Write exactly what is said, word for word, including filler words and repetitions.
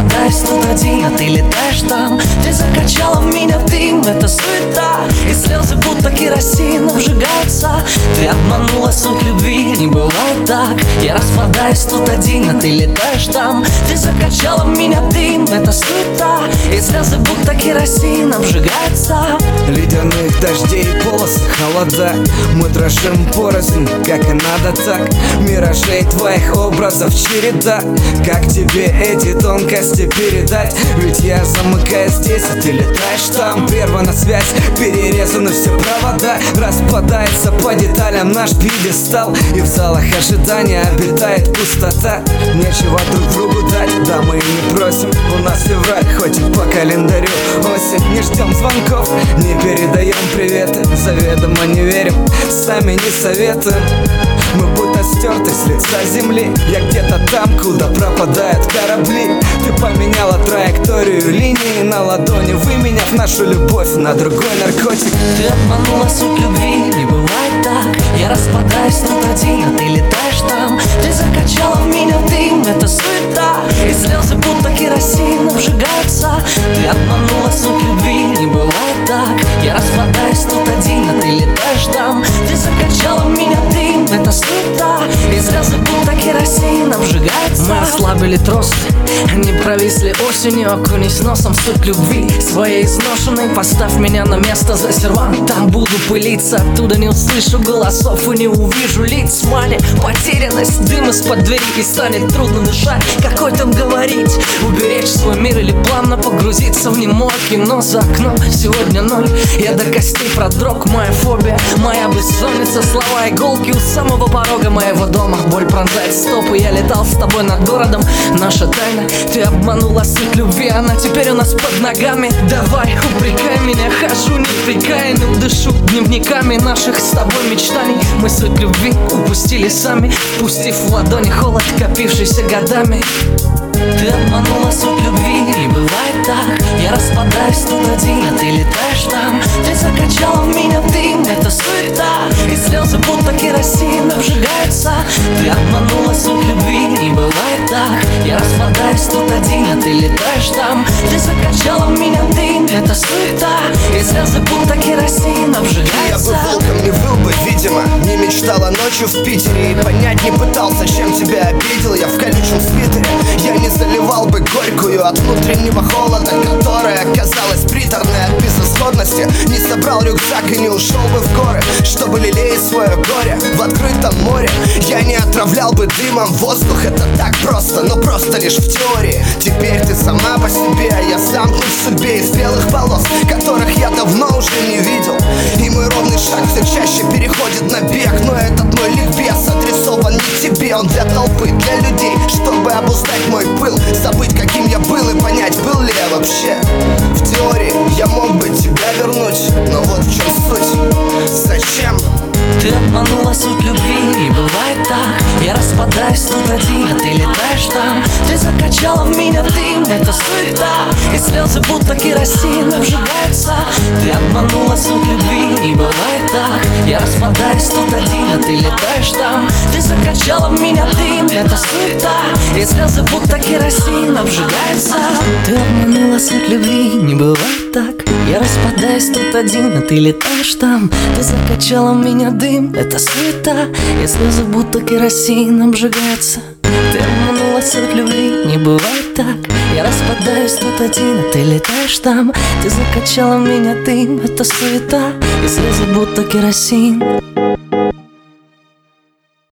распадаюсь тут один, а ты летаешь там. Ты закачала меня в дым, это суета, и слезы будто керосин обжигаются. Ты обманула суть любви, не бывает так. Я распадаюсь тут один, а ты летаешь там. Ты закачала меня в дым, это суета, и слезы будто керосин обжигаются. Ледяных дождей и полосы холода, мы дрожим порознь, как и надо так. Миражей твоих образов череда, как тебе эти тонкости передать? Ведь я замыкаюсь здесь, а ты летаешь там. Прервана связь, перерезаны все провода, распадается по деталям наш пьедестал, и в залах ожидания обитает пустота. Нечего друг другу дать, да мы и не просим. У нас февраль, хоть и по календарю осень. Не ждем звонков, не передаем приветы, заведомо не верим, сами не советуем. Мы будто стерты с лица земли. Я где-то там, куда пропадают корабли. Ты поменяла траекторию линии на ладони, выменяв нашу любовь на другой наркотик. Ты обманула суть любви, не бывает так. Я распадаюсь тут один, а ты летаешь там. Ты закачала в меня в дым, это суета, и слезы будто керосин обжигаются. Ты обманула суть любви, не бывает так. Я распадаюсь тут один, а ты летаешь там. Ты закачала в меня в дым, это суета, и слезы будто керосин обжигаются. Мы ослабили тросы, они провисли осенью. Окунись носом в суть любви своей изношенной. Поставь меня на место за сервант, там буду пылиться. Оттуда не услышу голосов и не увижу лиц. Мане потерянность, дым из-под двери, и станет трудно дышать. Какой там говорить, уберечь свой мир или плавно погрузиться в немое кино. За окном сегодня ноль, я до костей продрог. Моя фобия, моя бессонница, слова иголки у самого порога моего дома. Боль пронзает стопы, я летал с тобой над городом. Наша тайна, ты обманула суть любви, она теперь у нас под ногами. Давай, упрекай меня, хожу неприкаянным, дышу дневниками наших с тобой мечтаний. Мы суть любви упустили сами, впустив в ладони холод, копившийся годами. Ты обманула суть любви, не бывает так. Я распадаюсь тут один, а ты летаешь там. Ты закачала в меня в дым, это суета, и слезы будто керосин обжигаются. Ты обманула суть любви, не бывает так. Я распадаюсь тут один, а ты летаешь там. Ты закачала в меня в дым, это суета, и слезы будто керосин обжигаются. Я бы волком не выл бы, видимо, не мечтала ночью в Питере, и понять не пытался, чем тебя обидел. Я в колючем свитере, я не заливал бы горькую от внутреннего холода, которая оказалась приторной от безысходности. Не собрал рюкзак и не ушел бы в горы, чтобы лелеять свое горе в открытом море. Я не отравлял бы дымом воздух, это так просто, но просто лишь в теории. Теперь ты сама по себе, а я замкнут в судьбе из белых полос, которых я давно уже не видел. И мой ровный шаг все чаще переходит на бег, но этот мой ликбез адресован не тебе, он для толпы, для людей, чтобы обуздать мой пыл, забыть, каким я был, и понять, был ли я вообще. В теории я мог бы тебя вернуть, но вот в чем суть. Зачем? Ты обманула суть любви, не бывает так. Я распадаюсь тут один, а ты летаешь там. Ты закачала в меня в дым, это суета, и слезы будто керосин обжигаются. Ты обманула суть любви, не бывает так. Я распадаюсь тут один, а ты летаешь там. Ты закачала в меня в дым, это суета, и слезы будто керосин обжигаются. Ты обманула суть любви, не бывает так. Я распадаюсь тут один, а ты летаешь там. Ты закачала в меня дым, это суета, и слезы будто керосин обжигаются. Ты обманула суть любви, не бывает так. Я распадаюсь тут один, а ты летаешь там. Ты закачала в меня дым, это суета, и слезы будто керосин